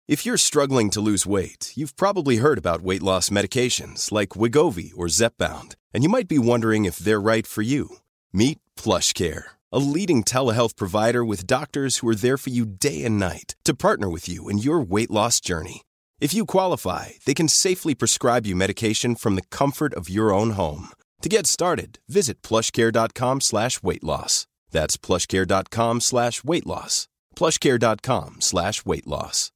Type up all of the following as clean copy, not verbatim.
If you're struggling to lose weight, you've probably heard about weight loss medications like Wegovy or Zepbound, and you might be wondering if they're right for you. Meet PlushCare, a leading telehealth provider with doctors who are there for you day and night to partner with you in your weight loss journey. If you qualify, they can safely prescribe you medication from the comfort of your own home. To get started, visit plushcare.com/weightloss. That's plushcare.com/weightloss. plushcare.com/weightloss.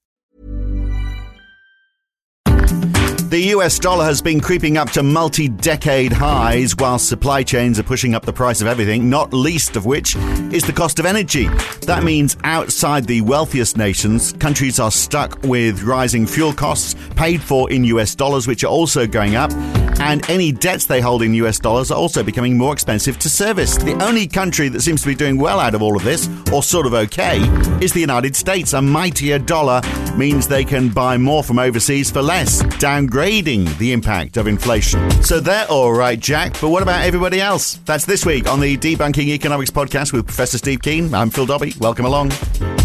The US dollar has been creeping up to multi-decade highs while supply chains are pushing up the price of everything, not least of which is the cost of energy. That means outside the wealthiest nations, countries are stuck with rising fuel costs paid for in US dollars, which are also going up, and any debts they hold in US dollars are also becoming more expensive to service. The only country that seems to be doing well out of all of this, or sort of okay, is the United States. A mightier dollar means they can buy more from overseas for less, downgrading the impact of inflation. So they're all right, Jack, but what about everybody else? That's this week on the Debunking Economics podcast with Professor Steve Keen. I'm Phil Dobbie. Welcome along.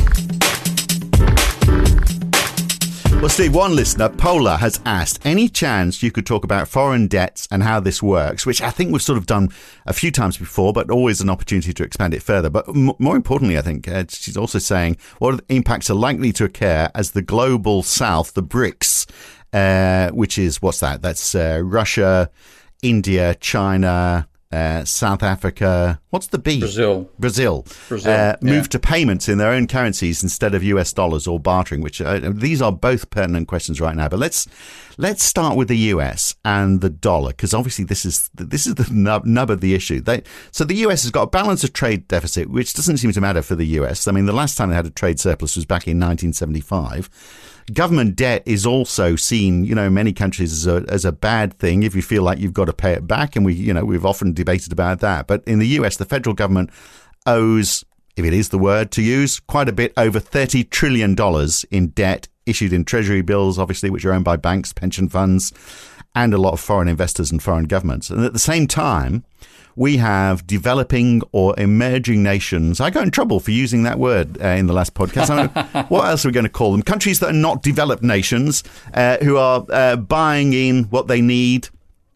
Well, Steve, one listener, Polar, has asked, any chance you could talk about foreign debts and how this works, which I think we've sort of done a few times before, but always an opportunity to expand it further. But more importantly, I think she's also saying what impacts are likely to occur as the global south, the BRICS, which is, what's that? That's Russia, India, China, South Africa. What's the B? Brazil. Move to payments in their own currencies instead of US dollars or bartering, which these are both pertinent questions right now. But let's start with the US and the dollar, because obviously this is the nub of the issue. So the US has got a balance of trade deficit, which doesn't seem to matter for the US. I mean, the last time they had a trade surplus was back in 1975. Government debt is also seen, in many countries as a bad thing if you feel like you've got to pay it back. And we've often debated about that. But in the US, the federal government owes, if it is the word to use, quite a bit over $30 trillion in debt issued in treasury bills, obviously, which are owned by banks, pension funds, and a lot of foreign investors and foreign governments. And at the same time, we have developing or emerging nations. I got in trouble for using that word in the last podcast. What else are we going to call them? Countries that are not developed nations who are buying in what they need.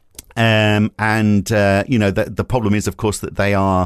The problem is, of course, that they are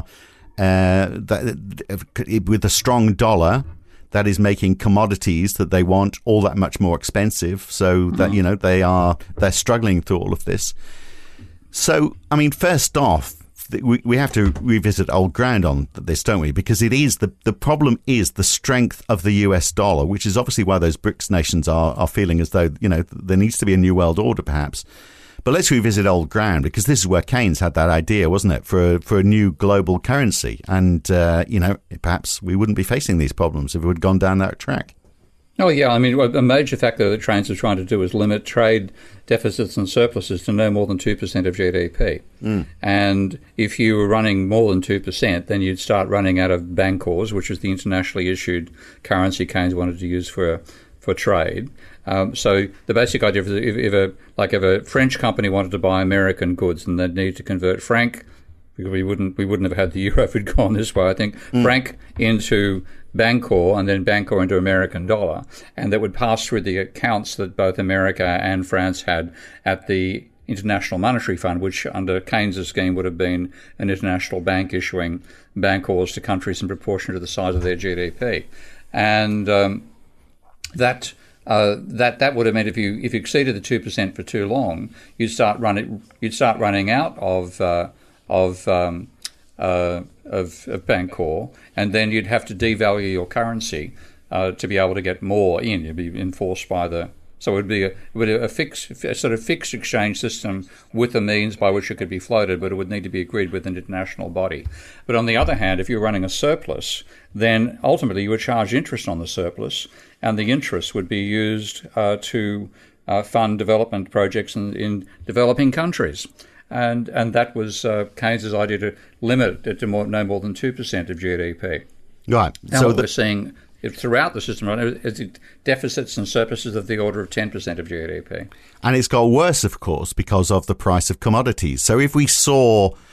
with a strong dollar that is making commodities that they want all that much more expensive. So that, they're struggling through all of this. So, I mean, first off, we have to revisit old ground on this, don't we? Because it is the problem is the strength of the US dollar, which is obviously why those BRICS nations are feeling as though, there needs to be a new world order, perhaps. But let's revisit old ground, because this is where Keynes had that idea, wasn't it, for a new global currency. And, perhaps we wouldn't be facing these problems if we had gone down that track. Oh, yeah. I mean, a major factor that Keynes is trying to do is limit trade deficits and surpluses to no more than 2% of GDP. And if you were running more than 2%, then you'd start running out of bancors, which is the internationally issued currency Keynes wanted to use for trade. So the basic idea is if a French company wanted to buy American goods and they'd need to convert franc, we wouldn't have had the euro if it'd gone this way. I think franc into Bancor and then Bancor into American dollar, and that would pass through the accounts that both America and France had at the International Monetary Fund, which under Keynes' scheme would have been an international bank issuing Bancors to countries in proportion to the size of their GDP, and that would have meant if you exceeded the 2% for too long, you'd start running out of Bancor, and then you'd have to devalue your currency to be able to get more in. You'd be enforced by so it would be a sort of fixed exchange system with a means by which it could be floated, but it would need to be agreed with an international body. But on the other hand, if you're running a surplus, then ultimately you would charge interest on the surplus, and the interest would be used to fund development projects in developing countries. And that was Keynes' idea, to limit it to no more than 2% of GDP. Right. And so we're seeing throughout the system, right, is deficits and surpluses of the order of 10% of GDP. And it's got worse, of course, because of the price of commodities. So if we saw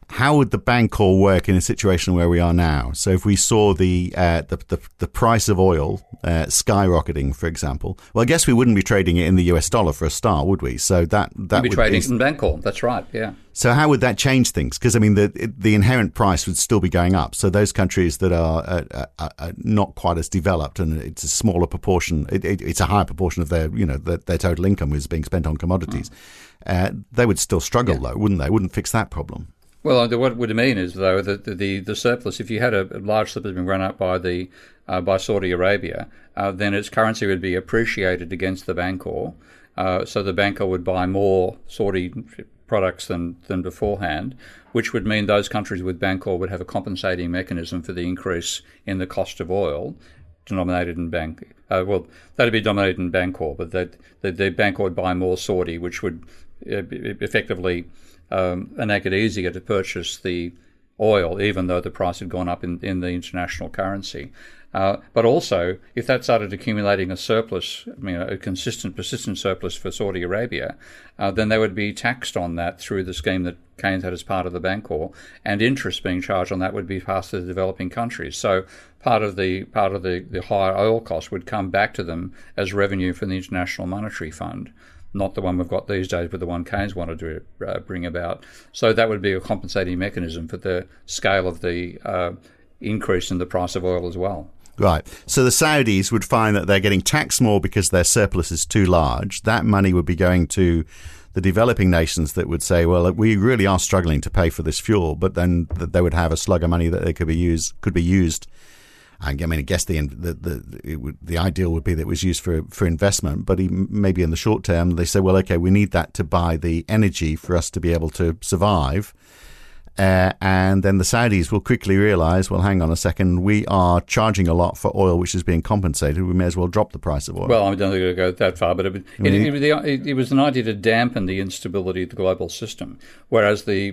how would the Bancor work in a situation where we are now? So if we saw the price of oil skyrocketing, for example, well, I guess we wouldn't be trading it in the US dollar for a start, would we? So that would be trading in Bancor. That's right. Yeah. So how would that change things? Because I mean, the inherent price would still be going up. So those countries that are not quite as developed, and it's a smaller proportion, it's a higher proportion of their their total income is being spent on commodities. They would still struggle, though, wouldn't they? Wouldn't fix that problem. Well, what it would mean is, though, that the surplus, if you had a large surplus being run up by Saudi Arabia, then its currency would be appreciated against the Bancor. So the Bancor would buy more Saudi products than beforehand, which would mean those countries with Bancor would have a compensating mechanism for the increase in the cost of oil denominated in that'd be denominated in Bancor, but the Bancor would buy more Saudi, which would effectively make it easier to purchase the oil, even though the price had gone up in the international currency. But also, if that started accumulating a surplus, a persistent surplus for Saudi Arabia, then they would be taxed on that through the scheme that Keynes had as part of the Bancor, and interest being charged on that would be passed to the developing countries. So part of the higher oil cost would come back to them as revenue from the International Monetary Fund. Not the one we've got these days, but the one Keynes wanted to bring about. So that would be a compensating mechanism for the scale of the increase in the price of oil as well. Right. So the Saudis would find that they're getting taxed more because their surplus is too large. That money would be going to the developing nations that would say, well, we really are struggling to pay for this fuel, but then they would have a slug of money that they could be used. I guess the ideal would be that it was used for investment, but maybe in the short term they say, well, okay, we need that to buy the energy for us to be able to survive. And then the Saudis will quickly realize, well, hang on a second, we are charging a lot for oil which is being compensated. We may as well drop the price of oil. Well, I don't think it'll go that far, but it was an idea to dampen the instability of the global system. Whereas the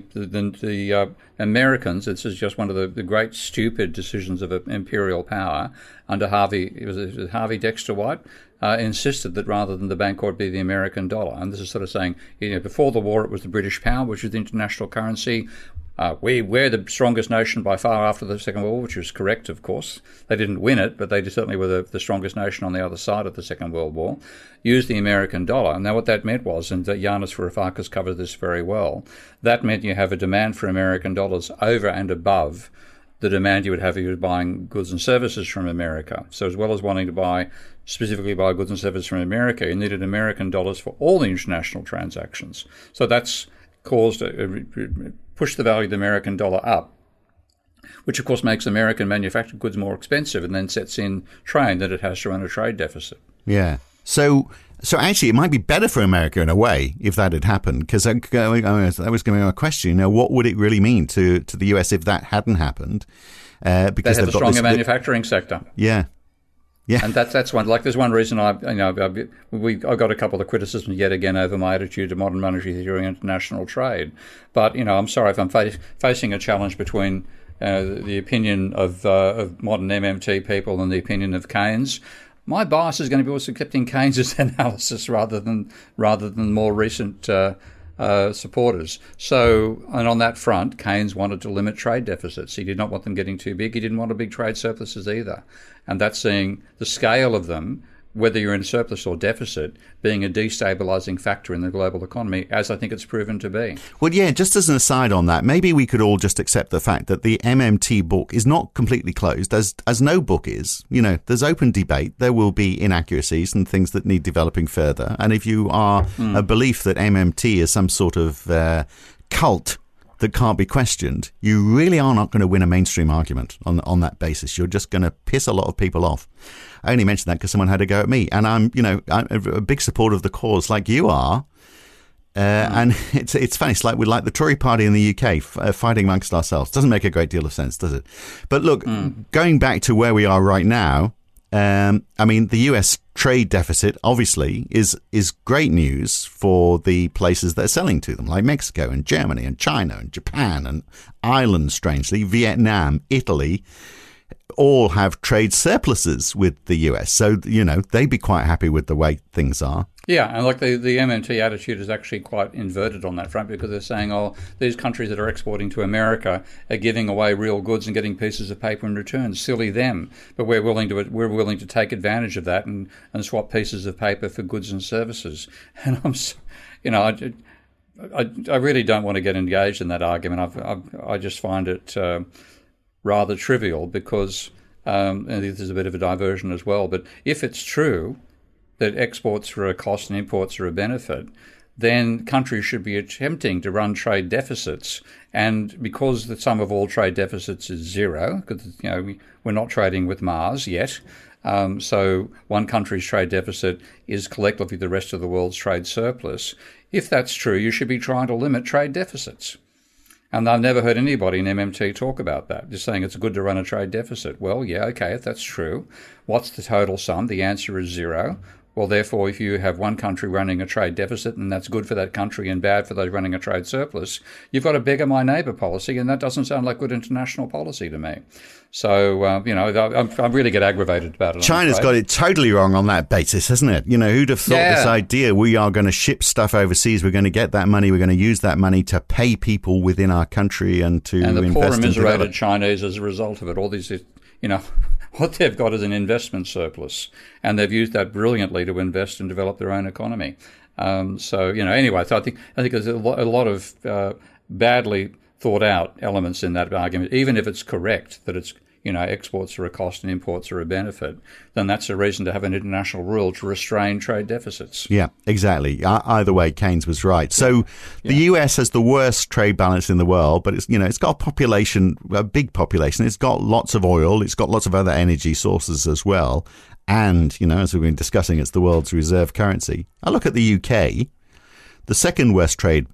Americans, this is just one of the great stupid decisions of imperial power under Harvey Dexter White, insisted that rather than the Bancor be the American dollar. And this is sort of saying, before the war it was the British pound, which was the international currency. We're the strongest nation by far after the Second World War, which is correct, of course. They didn't win it, but they certainly were the strongest nation on the other side of the Second World War. Used the American dollar. And now what that meant was, and Yanis Varoufakis covered this very well, that meant you have a demand for American dollars over and above the demand you would have if you were buying goods and services from America. So as well as wanting to specifically buy goods and services from America, you needed American dollars for all the international transactions. So that's caused push the value of the American dollar up, which of course makes American manufactured goods more expensive and then sets in train that it has to run a trade deficit. Yeah. So actually, it might be better for America in a way if that had happened, because that was going to be my question. What would it really mean to the US if that hadn't happened? Because they have a stronger manufacturing sector. Yeah. Yeah, and that's one. Like, there's one reason I got a couple of criticisms yet again over my attitude to modern monetary theory and international trade. But I'm sorry if I'm facing a challenge between the opinion of modern MMT people and the opinion of Keynes. My bias is going to be also accepting Keynes' analysis rather than more recent supporters. So, and on that front, Keynes wanted to limit trade deficits. He did not want them getting too big. He didn't want big trade surpluses either. And that's seeing the scale of them, whether you're in surplus or deficit, being a destabilising factor in the global economy, as I think it's proven to be. Well, yeah, just as an aside on that, maybe we could all just accept the fact that the MMT book is not completely closed, as no book is. There's open debate. There will be inaccuracies and things that need developing further. And if you are a belief that MMT is some sort of cult that can't be questioned, you really are not going to win a mainstream argument on that basis. You're just going to piss a lot of people off. I only mentioned that because someone had a go at me, and I'm a big supporter of the cause, like you are. And it's funny. It's like we're like the Tory party in the UK fighting amongst ourselves. Doesn't make a great deal of sense, does it? But look, going back to where we are right now, the US trade deficit obviously is great news for the places that are selling to them, like Mexico and Germany and China and Japan and Ireland, strangely, Vietnam, Italy. all have trade surpluses with the US. So, they'd be quite happy with the way things are. Yeah, and like the MMT attitude is actually quite inverted on that front, because they're saying, these countries that are exporting to America are giving away real goods and getting pieces of paper in return. Silly them. But we're willing to take advantage of that and swap pieces of paper for goods and services. And I really don't want to get engaged in that argument. I just find it rather trivial, because and there's a bit of a diversion as well. But if it's true that exports are a cost and imports are a benefit, then countries should be attempting to run trade deficits. And because the sum of all trade deficits is zero, because we're not trading with Mars yet, so one country's trade deficit is collectively the rest of the world's trade surplus. If that's true, you should be trying to limit trade deficits. And I've never heard anybody in MMT talk about that, just saying it's good to run a trade deficit. Well, yeah, okay, if that's true, what's the total sum? The answer is zero. Well, therefore, if you have one country running a trade deficit and that's good for that country and bad for those running a trade surplus, you've got a beggar my neighbour policy, and that doesn't sound like good international policy to me. So, I really get aggravated about it. China's got it totally wrong on that basis, hasn't it? Who'd have thought this idea, we are going to ship stuff overseas, we're going to get that money, we're going to use that money to pay people within our country and to invest in And the poor and develop. miserated Chinese as a result of it, all these, what they've got is an investment surplus, and they've used that brilliantly to invest and develop their own economy. Anyway, so I think there's a lot of badly thought out elements in that argument. Even if it's correct that it's exports are a cost and imports are a benefit, then that's a reason to have an international rule to restrain trade deficits. Yeah, exactly. Either way, Keynes was right. So the US has the worst trade balance in the world, but it's got a big population. It's got lots of oil. It's got lots of other energy sources as well. And, as we've been discussing, it's the world's reserve currency. I look at the UK, the second worst trade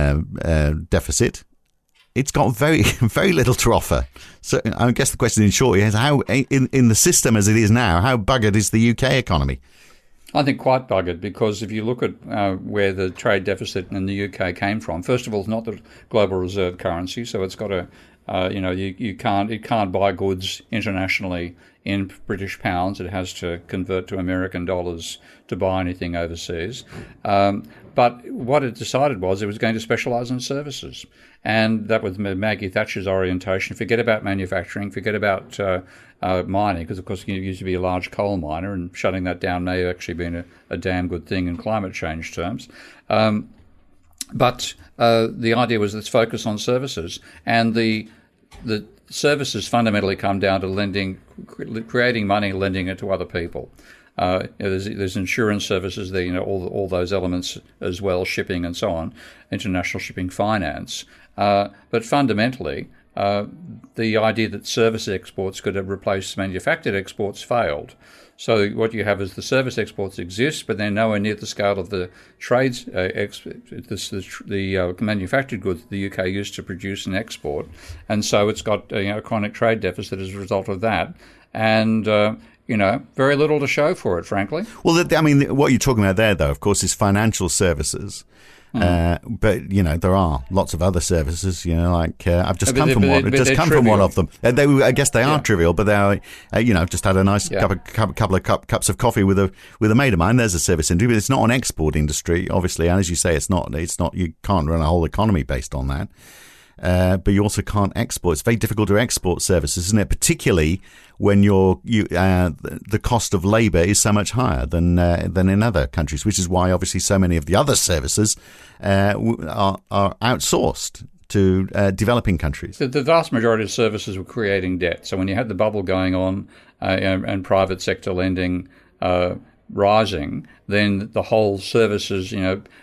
deficit. It's got very, very little to offer. So I guess the question in short is how, in the system as it is now, how buggered is the UK economy? I think quite buggered, because if you look at where the trade deficit in the UK came from, first of all, it's not the global reserve currency, so it's got it can't buy goods internationally in British pounds. It has to convert to American dollars to buy anything overseas. But what it decided was it was going to specialise in services. And that was Maggie Thatcher's orientation. Forget about manufacturing, forget about mining, because, of course, you used to be a large coal miner, and shutting that down may have actually been a damn good thing in climate change terms. But the idea was let's focus on services. And the services fundamentally come down to creating money, lending it to other people. There's insurance services there, all those elements as well, shipping and so on, international shipping finance. But fundamentally, the idea that service exports could have replaced manufactured exports failed. So what you have is the service exports exist, but they're nowhere near the scale of the trades, the manufactured goods the UK used to produce and export, and so it's got a chronic trade deficit as a result of that, and very little to show for it, frankly. Well, what you're talking about there, though, of course, is financial services. But there are lots of other services. I've just come from one. Just come from one of them. I guess they are trivial, but they are. I've just had a nice couple of cups of coffee with a mate of mine. There's a service industry, but it's not an export industry, obviously. And as you say, it's not. You can't run a whole economy based on that. But you also can't export. It's very difficult to export services, isn't it? Particularly when the cost of labour is so much higher than in other countries, which is why obviously so many of the other services are outsourced to developing countries. The vast majority of services were creating debt. So when you had the bubble going on and private sector lending rising, then the whole services,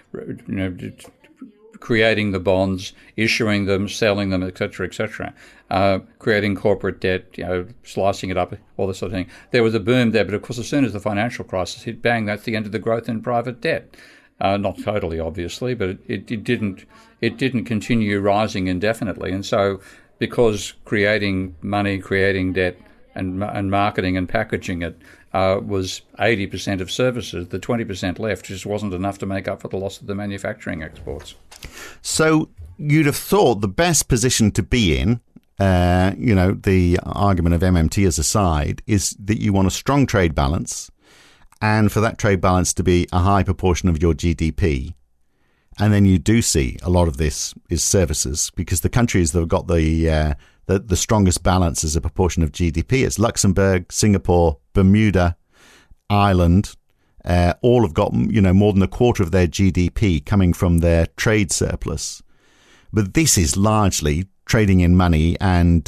creating the bonds, issuing them, selling them, etc., creating corporate debt, slicing it up, all this sort of thing. There was a boom there, but of course, as soon as the financial crisis hit, bang, that's the end of the growth in private debt. Not totally, obviously, but it didn't continue rising indefinitely. And so, because creating money, creating debt, and marketing and packaging it was 80% of services, the 20% left just wasn't enough to make up for the loss of the manufacturing exports. So you'd have thought the best position to be in the argument of MMT as a side, is that you want a strong trade balance, and for that trade balance to be a high proportion of your GDP. And then you do see a lot of this is services, because the countries that have got the strongest balance as a proportion of GDP, it's Luxembourg, Singapore, Bermuda, Ireland. All have got more than a quarter of their GDP coming from their trade surplus. But this is largely trading in money and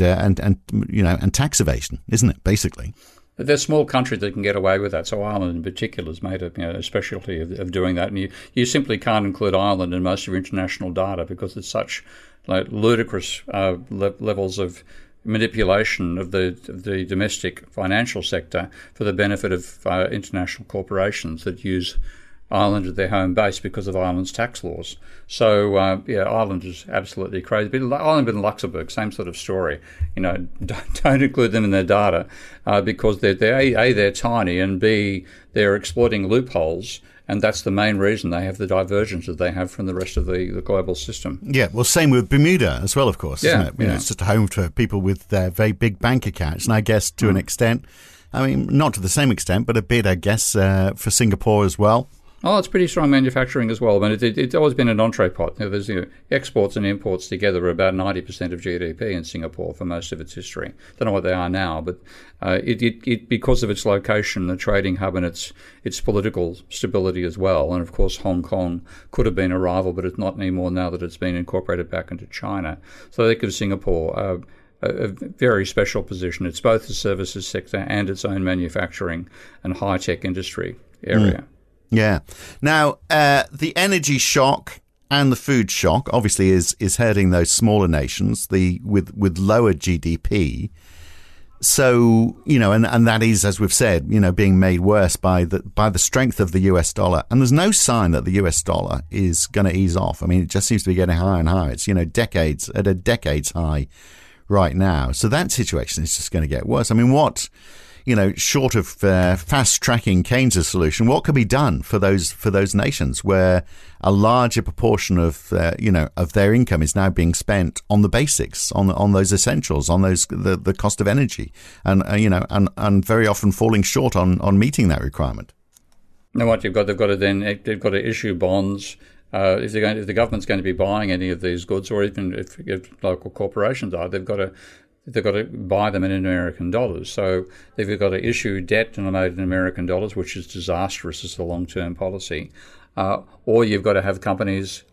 tax evasion, isn't it? Basically. There's small countries that can get away with that. So Ireland in particular has made a specialty of doing that. And you simply can't include Ireland in most of your international data because it's such ludicrous levels of manipulation of the domestic financial sector for the benefit of international corporations that use Ireland as their home base because of Ireland's tax laws. So, Ireland is absolutely crazy. But Ireland and Luxembourg, same sort of story. Don't include them in their data because they're tiny, and B, they're exploiting loopholes. And that's the main reason they have the divergence that they have from the rest of the global system. Yeah, well, same with Bermuda as well, of course, isn't it? Yeah. It's just a home for people with very big bank accounts. And I guess to an extent, I mean, not to the same extent, but a bit, I guess, for Singapore as well. Oh, it's pretty strong manufacturing as well. I mean, it's always been an entree pot. There's exports and imports together are about 90% of GDP in Singapore for most of its history. Don't know what they are now, but it because of its location, the trading hub, and its political stability as well. And of course, Hong Kong could have been a rival, but it's not anymore now that it's been incorporated back into China. So that gives Singapore a very special position. It's both the services sector and its own manufacturing and high-tech industry area. Yeah. Now, the energy shock and the food shock obviously is hurting those smaller nations with lower GDP. So, and that is, as we've said, being made worse by the strength of the US dollar. And there's no sign that the US dollar is going to ease off. I mean, it just seems to be getting higher and higher. It's, decades high right now. So that situation is just going to get worse. I mean, short of fast-tracking Keynes' solution, what could be done for those nations where a larger proportion of their income is now being spent on the basics, on those essentials, on the cost of energy, and very often falling short on meeting that requirement? Now, what they've got to issue bonds. If the government's going to be buying any of these goods, or even if local corporations are, they've got to buy them in American dollars. So they've got to issue debt denominated in American dollars, which is disastrous as a long-term policy. Or you've got to have companies,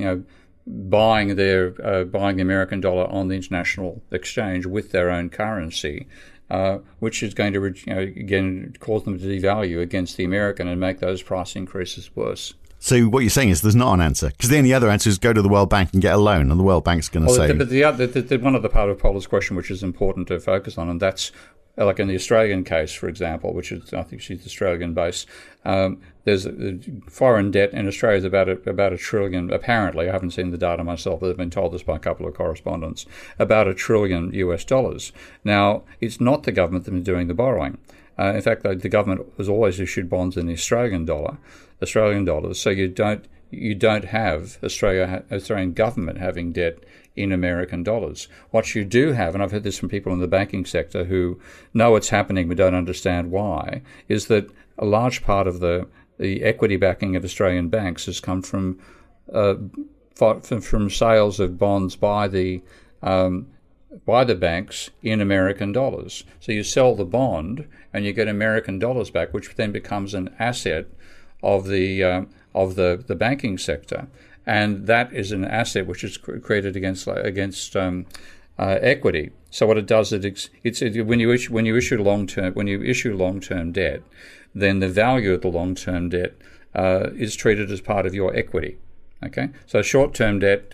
buying the American dollar on the international exchange with their own currency, which is going to, again, cause them to devalue against the American and make those price increases worse. So what you're saying is there's not an answer, because the only other answer is go to the World Bank and get a loan, and the World Bank's going to say... But the one other part of Paula's question, which is important to focus on, and that's like in the Australian case, for example, which is, I think she's Australian-based, there's foreign debt in Australia is about $1 trillion, apparently. I haven't seen the data myself, but I've been told this by a couple of correspondents, about $1 trillion US. Now, it's not the government that's doing the borrowing. In fact, the government has always issued bonds in the Australian dollars. So you don't have Australian government having debt in American dollars. What you do have, and I've heard this from people in the banking sector who know it's happening but don't understand why, is that a large part of the equity backing of Australian banks has come from sales of bonds by the banks in American dollars. So you sell the bond and you get American dollars back, which then becomes an asset of the banking sector, and that is an asset which is created against equity. So what it does is when you issue long-term debt, then the value of the long-term debt is treated as part of your equity. Okay, so short-term debt,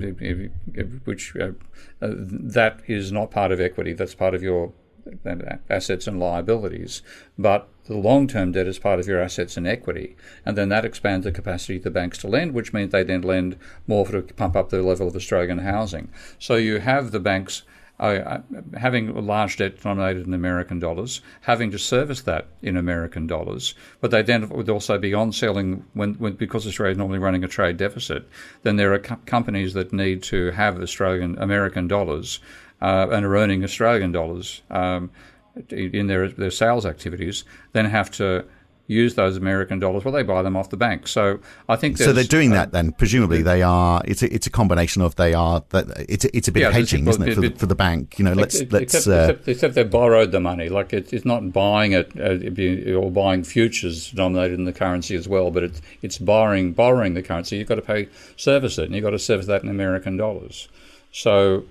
that is not part of equity. That's part of your assets and liabilities. But the long-term debt is part of your assets and equity, and then that expands the capacity of the banks to lend, which means they then lend more to pump up the level of Australian housing. So you have the banks having a large debt denominated in American dollars, having to service that in American dollars, but they then would also be on selling because Australia is normally running a trade deficit. Then there are companies that need to have American dollars and are earning Australian dollars in their sales activities, then have to use those American dollars. Well, they buy them off the bank. So I think so. They're doing that then. Presumably, they are. It's a combination of they are. It's a bit of hedging, isn't it, for the bank? You know, except they borrowed the money. Like it's not buying it or buying futures denominated in the currency as well, but it's borrowing the currency. You've got to service it, and you've got to service that in American dollars. So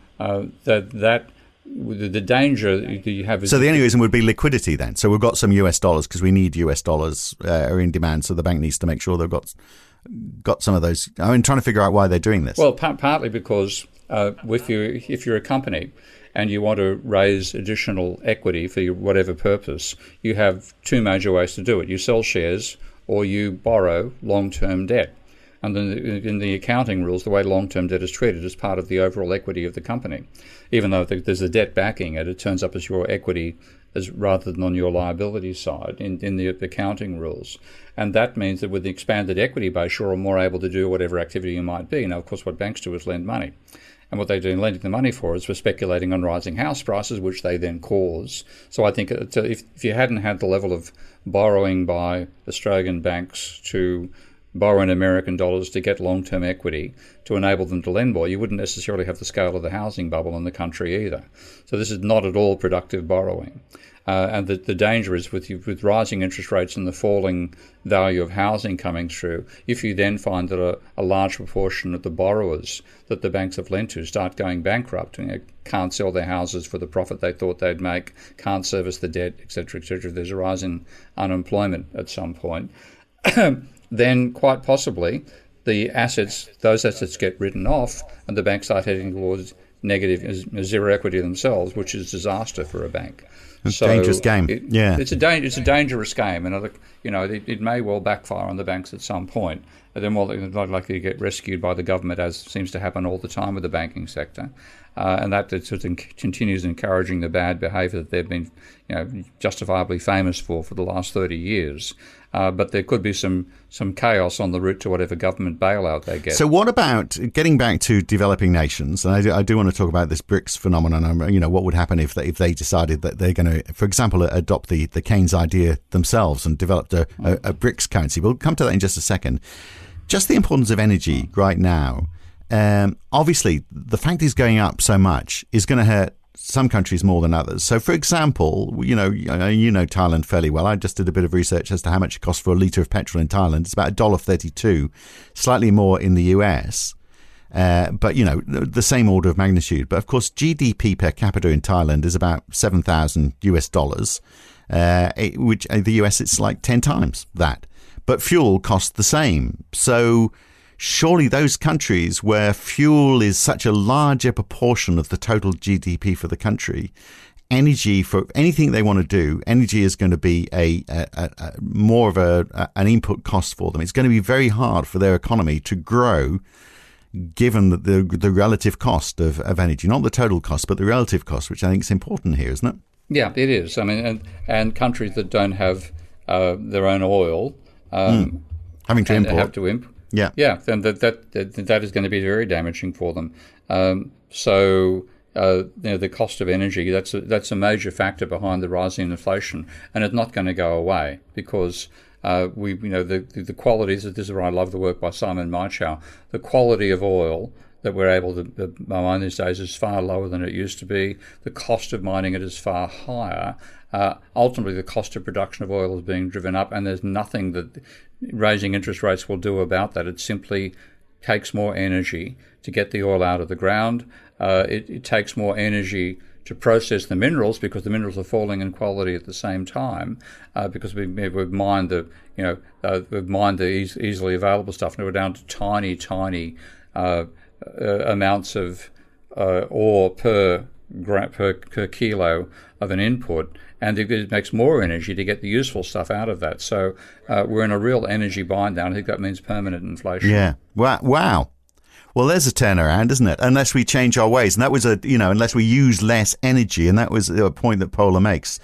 the danger you have is... So the only reason would be liquidity then. So we've got some US dollars because we need US dollars are in demand, so the bank needs to make sure they've got some of those. I mean, trying to figure out why they're doing this. Well, partly because if you're a company and you want to raise additional equity for whatever purpose, you have two major ways to do it. You sell shares or you borrow long-term debt. And then in the accounting rules, the way long-term debt is treated is part of the overall equity of the company. Even though there's a debt backing it, it turns up as your equity rather than on your liability side in the accounting rules. And that means that with the expanded equity base, you're more able to do whatever activity you might be. Now, of course, what banks do is lend money. And what they do in lending the money for is for speculating on rising house prices, which they then cause. So I think if you hadn't had the level of borrowing by Australian banks to borrow in American dollars to get long-term equity to enable them to lend more, you wouldn't necessarily have the scale of the housing bubble in the country either. So this is not at all productive borrowing. And the danger is with rising interest rates and the falling value of housing coming through, if you then find that a large proportion of the borrowers that the banks have lent to start going bankrupt, can't sell their houses for the profit they thought they'd make, can't service the debt, etc., etc., there's a rise in unemployment at some point, then quite possibly those assets get written off and the banks start heading towards negative zero equity themselves, which is disaster for a bank. It's a dangerous game. It's a dangerous game, and it may well backfire on the banks at some point. They're more likely to get rescued by the government, as seems to happen all the time with the banking sector, and that sort of continues encouraging the bad behaviour that they've been, justifiably famous for the last 30 years. But there could be some chaos on the route to whatever government bailout they get. So what about getting back to developing nations? And I do want to talk about this BRICS phenomenon. What would happen if they decided that they're going to, for example, adopt the Keynes idea themselves and developed a BRICS currency? We'll come to that in just a second. Just the importance of energy right now. Obviously, the fact it's going up so much is going to hurt some countries more than others. So, for example, you know Thailand fairly well. I just did a bit of research as to how much it costs for a litre of petrol in Thailand. It's about $1.32, slightly more in the US, but the same order of magnitude. But of course, GDP per capita in Thailand is about $7,000 US, which the US it's like 10 times that. But fuel costs the same. So surely those countries where fuel is such a larger proportion of the total GDP for the country, energy for anything they want to do, energy is going to be a more of an input cost for them. It's going to be very hard for their economy to grow, given the relative cost of energy, not the total cost, but the relative cost, which I think is important here, isn't it? Yeah, it is. I mean, and countries that don't have their own oil, having to import, have to import. Yeah, then that is going to be very damaging for them. So the cost of energy, that's a major factor behind the rising inflation, and it's not going to go away because the qualities. This is where I love the work by Simon Maichow. The quality of oil that we're able to mine these days is far lower than it used to be. The cost of mining it is far higher. Ultimately, the cost of production of oil is being driven up, and there's nothing that raising interest rates will do about that. It simply takes more energy to get the oil out of the ground. It takes more energy to process the minerals because the minerals are falling in quality at the same time because we've mined the easily available stuff. Now we're down to tiny amounts of ore per kilo of an input, and it makes more energy to get the useful stuff out of that. So we're in a real energy bind now. I think that means permanent inflation. Yeah. Wow. Well, there's a turnaround, isn't it? Unless we change our ways, and that was unless we use less energy, and that was a point that Paula makes.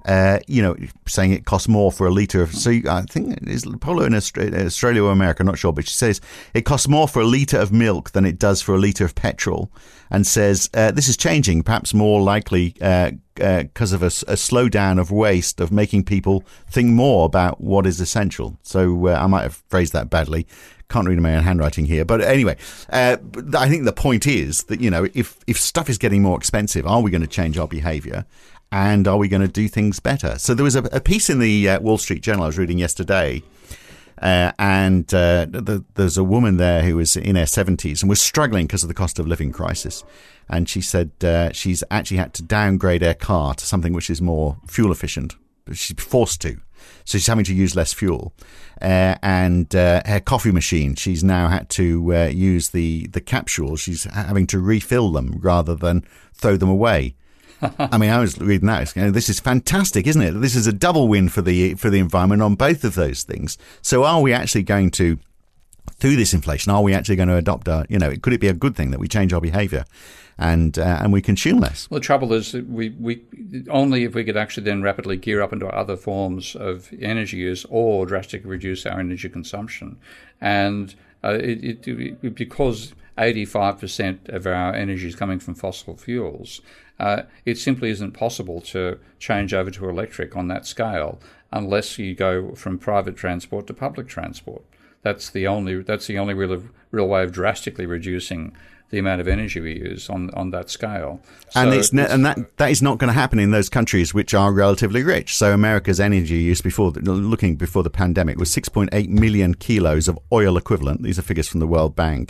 saying it costs more for a litre of... So I think it's Polo in Australia or America, I'm not sure, but she says it costs more for a litre of milk than it does for a litre of petrol, and says this is changing, perhaps more likely because of a slowdown of waste, of making people think more about what is essential. So I might have phrased that badly. Can't read my own handwriting here. But anyway, I think the point is that, if stuff is getting more expensive, are we going to change our behaviour? And are we going to do things better? So there was a piece in the Wall Street Journal I was reading yesterday, and there's a woman there who was in her 70s and was struggling because of the cost of living crisis. And she said she's actually had to downgrade her car to something which is more fuel efficient. She's forced to. So she's having to use less fuel. And her coffee machine, she's now had to use the capsules. She's having to refill them rather than throw them away. I mean, I was reading that. This is fantastic, isn't it? This is a double win for the environment on both of those things. So are we actually going to, through this inflation, are we actually going to adopt could it be a good thing that we change our behaviour and we consume less? Well, the trouble is that we only if we could actually then rapidly gear up into other forms of energy use or drastically reduce our energy consumption. And because 85% of our energy is coming from fossil fuels, it simply isn't possible to change over to electric on that scale unless you go from private transport to public transport. That's the only real way of drastically reducing the amount of energy we use on that scale. And that is not going to happen in those countries which are relatively rich. So America's energy use before the pandemic was 6.8 million kilos of oil equivalent. These are figures from the World Bank.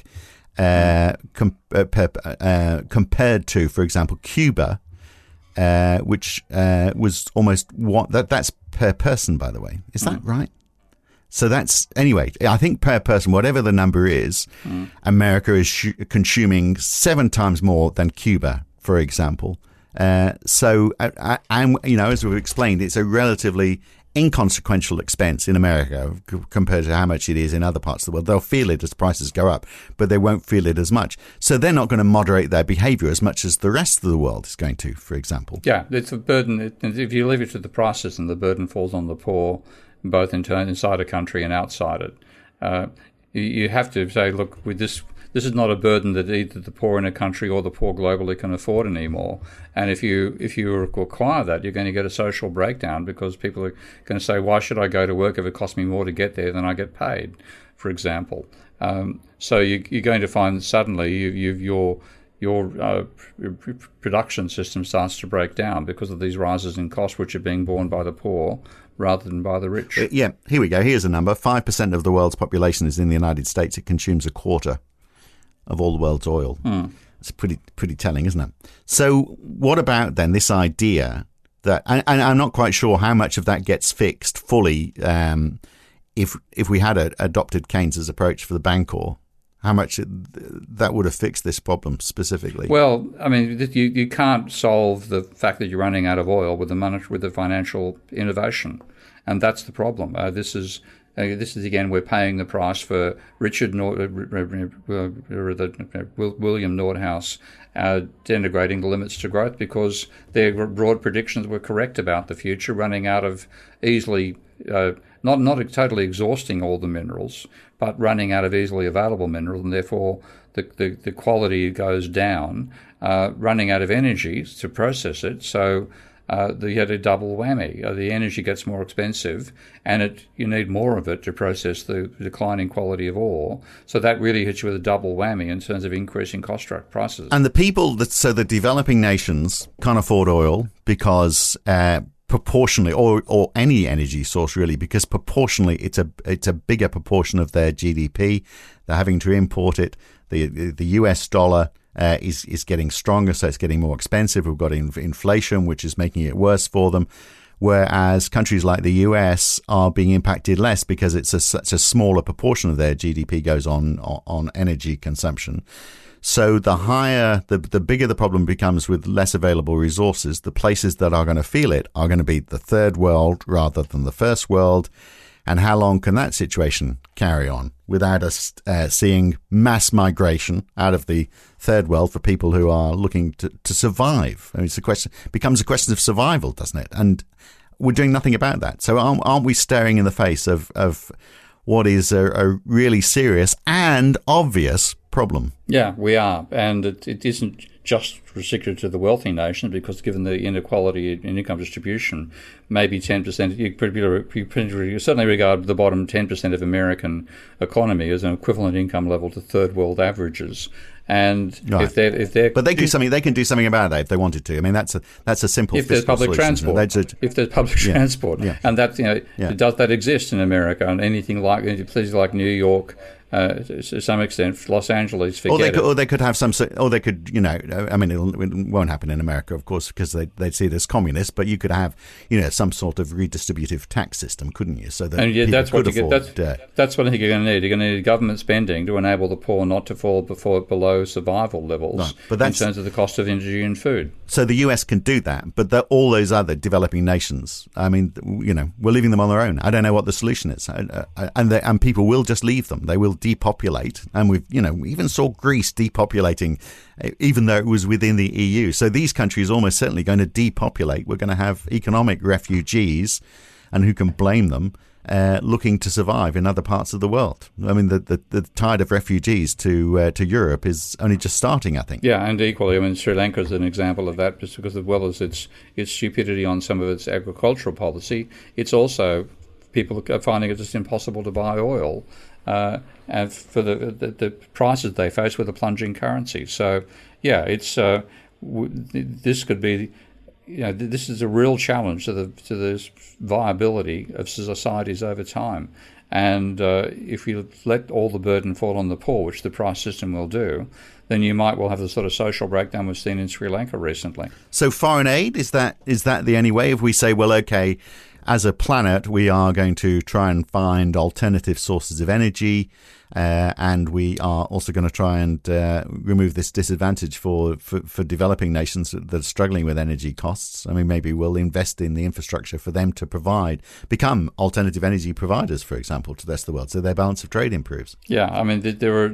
Compared to, for example, Cuba, which was almost that's per person, by the way. Is that right? So that's, anyway, I think per person, whatever the number is, America is consuming 7 times more than Cuba, for example. So, as we've explained, it's a relatively inconsequential expense in America compared to how much it is in other parts of the world. They'll feel it as prices go up, but they won't feel it as much. So they're not going to moderate their behaviour as much as the rest of the world is going to, for example. Yeah, it's a burden. If you leave it to the prices, and the burden falls on the poor, both inside a country and outside it. You have to say, look, with this is not a burden that either the poor in a country or the poor globally can afford anymore. And if you require that, you're going to get a social breakdown, because people are going to say, why should I go to work if it costs me more to get there than I get paid, for example. So you're going to find that suddenly your production system starts to break down because of these rises in cost, which are being borne by the poor rather than by the rich. Yeah, here we go. Here's a number. 5% of the world's population is in the United States. It consumes a quarter of all the world's oil. It's pretty telling, isn't it? So what about then this idea that, and I'm not quite sure how much of that gets fixed fully if we had adopted Keynes's approach for the Bancor, how much that would have fixed this problem specifically? Well, I mean, you can't solve the fact that you're running out of oil with the financial innovation, and that's the problem. This is again, we're paying the price for William Nordhaus denigrating the limits to growth, because their broad predictions were correct about the future, running out of easily, not totally exhausting all the minerals, but running out of easily available minerals, and therefore the quality goes down, running out of energy to process it. So you had a double whammy. The energy gets more expensive, and you need more of it to process the declining quality of ore. So that really hits you with a double whammy in terms of increasing cost prices. And the people so the developing nations can't afford oil because proportionally, or any energy source really, because proportionally it's a bigger proportion of their GDP. They're having to import it. The US dollar is getting stronger, so it's getting more expensive. We've got inflation, which is making it worse for them, whereas countries like the US are being impacted less because it's such a smaller proportion of their GDP goes on energy consumption. So the bigger the problem becomes with less available resources, the places that are going to feel it are going to be the third world rather than the first world. And how long can that situation carry on without us seeing mass migration out of the third world for people who are looking to survive? I mean, becomes a question of survival, doesn't it? And we're doing nothing about that. So aren't we staring in the face of what is a really serious and obvious problem? Yeah, we are. And it isn't just restricted to the wealthy nations, because given the inequality in income distribution, maybe 10%, you certainly regard the bottom 10% of American economy as an equivalent income level to third world averages. And right. if they're but they can do something about that if they wanted to. I mean, that's a simple. If there's public transport, transport, and that does that exist in America? And anything like places like New York, to some extent, Los Angeles, or they could have some, or they could, I mean, it won't happen in America, of course, because they'd see it as communist. But you could have, some sort of redistributive tax system, couldn't you? So that that's what that's what I think you're going to need. You're going to need government spending to enable the poor not to fall below survival levels, right. But in terms of the cost of energy and food. So the US can do that, but all those other developing nations, I mean, we're leaving them on their own. I don't know what the solution is, and people will just leave them. They will depopulate, and we even saw Greece depopulating, even though it was within the EU. So these countries are almost certainly going to depopulate. We're going to have economic refugees, and who can blame them? Looking to survive in other parts of the world. I mean, the tide of refugees to Europe is only just starting, I think. Yeah, and equally, I mean, Sri Lanka is an example of that, just because as well as its stupidity on some of its agricultural policy, it's also people are finding it just impossible to buy oil. And for the prices they face with a plunging currency. So, yeah, it's this could be, this is a real challenge to the viability of societies over time. And if you let all the burden fall on the poor, which the price system will do, then you might well have the sort of social breakdown we've seen in Sri Lanka recently. So foreign aid, is that the only way? If we say, well, okay, as a planet, we are going to try and find alternative sources of energy, and we are also going to try and remove this disadvantage for developing nations that are struggling with energy costs. I mean, maybe we'll invest in the infrastructure for them to become alternative energy providers, for example, to the rest of the world, so their balance of trade improves. Yeah, I mean,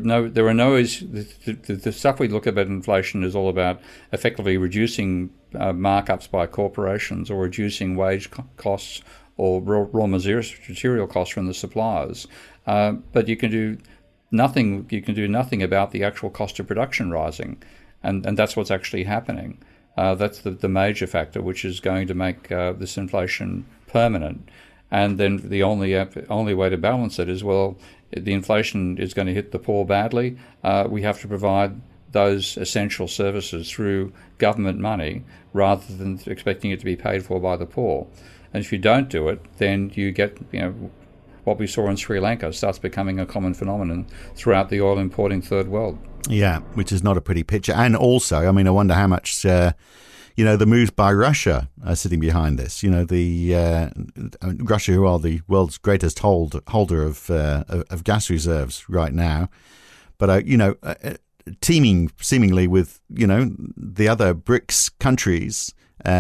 the stuff we look at about inflation is all about effectively reducing markups by corporations, or reducing wage costs or raw material costs from the suppliers. But you can do nothing. You can do nothing about the actual cost of production rising, and that's what's actually happening. That's the major factor, which is going to make this inflation permanent. And then the only way to balance it is, well, the inflation is going to hit the poor badly. We have to provide those essential services through government money rather than expecting it to be paid for by the poor. And if you don't do it, then you get, what we saw in Sri Lanka starts becoming a common phenomenon throughout the oil-importing third world. Yeah, which is not a pretty picture. And also, I mean, I wonder how much, the moves by Russia are sitting behind this. Russia, who are the world's greatest holder of gas reserves right now, but teaming seemingly with the other BRICS countries.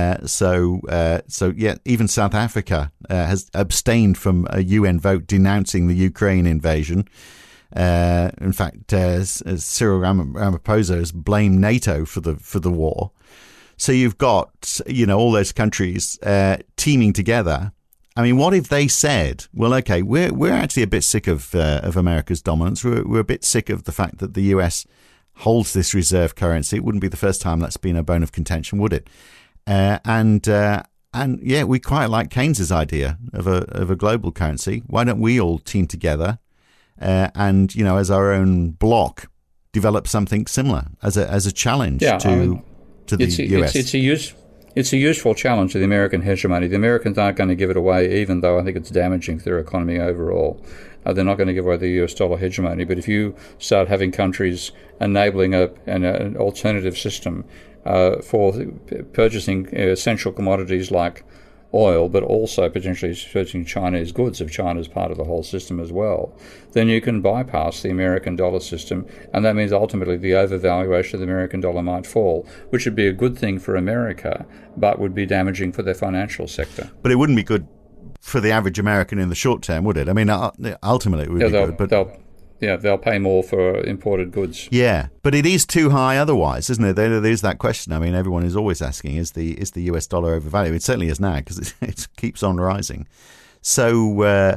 Even South Africa has abstained from a UN vote denouncing the Ukraine invasion. In fact, Cyril Ramaphosa has blamed NATO for the war. So you've got all those countries teaming together. I mean, what if they said, well, okay, we're actually a bit sick of America's dominance. We're a bit sick of the fact that the US holds this reserve currency. It wouldn't be the first time that's been a bone of contention, would it? And we quite like Keynes's idea of a global currency. Why don't we all team together and as our own bloc develop something similar as a challenge to the US? It's a useful challenge to the American hegemony. The Americans aren't going to give it away, even though I think it's damaging to their economy overall. They're not going to give away the US dollar hegemony. But if you start having countries enabling an alternative system for purchasing essential commodities like oil, but also potentially purchasing Chinese goods if China's part of the whole system as well, then you can bypass the American dollar system, and that means ultimately the overvaluation of the American dollar might fall, which would be a good thing for America, but would be damaging for their financial sector. But it wouldn't be good for the average American in the short term, would it? I mean, ultimately it would be good, but they'll pay more for imported goods. Yeah, but it is too high otherwise, isn't it? There's that question. I mean, everyone is always asking, is the US dollar overvalued? It certainly is now because it keeps on rising. So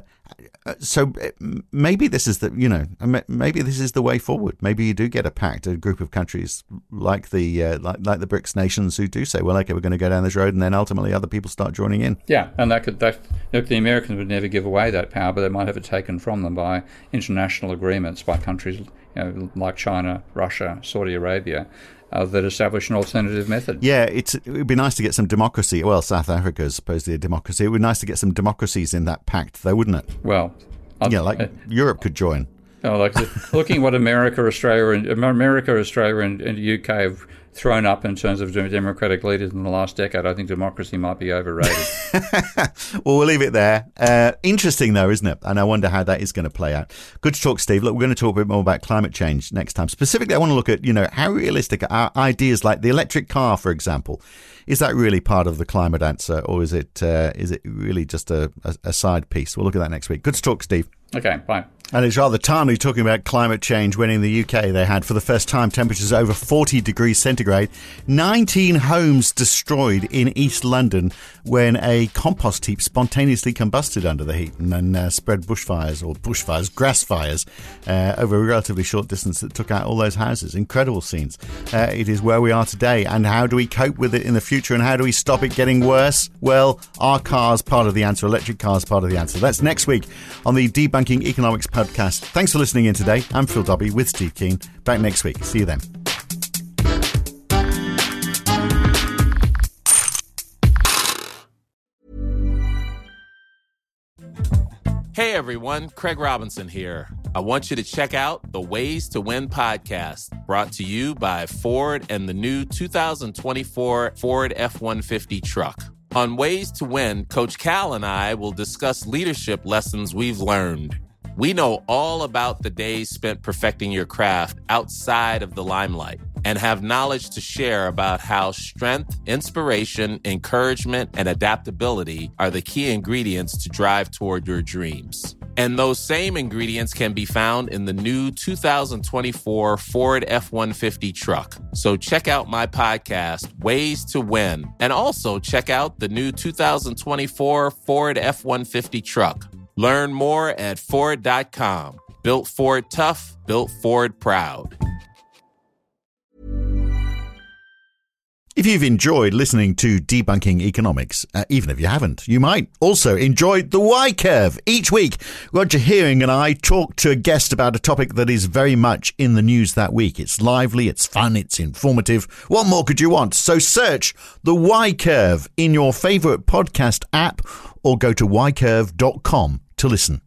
maybe this is maybe this is the way forward. Maybe you do get a group of countries like the BRICS nations who do say, well, okay, we're going to go down this road, and then ultimately other people start joining in. Yeah, and the Americans would never give away that power, but they might have it taken from them by international agreements by countries like China, Russia, Saudi Arabia. That establish an alternative method. Yeah, it would be nice to get some democracy. Well, South Africa is supposedly a democracy. It would be nice to get some democracies in that pact, though, wouldn't it? Well, Europe could join. Looking what America, Australia, and the UK have thrown up in terms of democratic leaders in the last decade, I think democracy might be overrated. Well, we'll leave it there. Interesting, though, isn't it? And I wonder how that is going to play out. Good to talk, Steve. Look, we're going to talk a bit more about climate change next time. Specifically, I want to look at, how realistic are ideas like the electric car, for example. Is that really part of the climate answer, or is it really just a side piece? We'll look at that next week. Good to talk, Steve. Okay, bye. And it's rather timely talking about climate change when in the UK they had, for the first time, temperatures over 40 degrees centigrade. 19 homes destroyed in East London when a compost heap spontaneously combusted under the heat and then spread grass fires over a relatively short distance that took out all those houses. Incredible scenes. It is where we are today. And how do we cope with it in the future, and how do we stop it getting worse? Well, are cars part of the answer? Electric cars part of the answer? That's next week on the Debunking Economics podcast. Thanks for listening in today. I'm Phil Dobbie with Steve Keen. Back next week. See you then. Hey everyone, Craig Robinson here. I want you to check out the Ways to Win podcast, brought to you by Ford and the new 2024 Ford F-150 truck. On Ways to Win, Coach Cal and I will discuss leadership lessons we've learned. We know all about the days spent perfecting your craft outside of the limelight and have knowledge to share about how strength, inspiration, encouragement, and adaptability are the key ingredients to drive toward your dreams. And those same ingredients can be found in the new 2024 Ford F-150 truck. So check out my podcast, Ways to Win, and also check out the new 2024 Ford F-150 truck. Learn more at Ford.com. Built Ford tough, built Ford proud. If you've enjoyed listening to Debunking Economics, even if you haven't, you might also enjoy The Y-Curve. Each week, Roger Hearing and I talk to a guest about a topic that is very much in the news that week. It's lively, it's fun, it's informative. What more could you want? So search The Y-Curve in your favourite podcast app or go to ycurve.com to listen.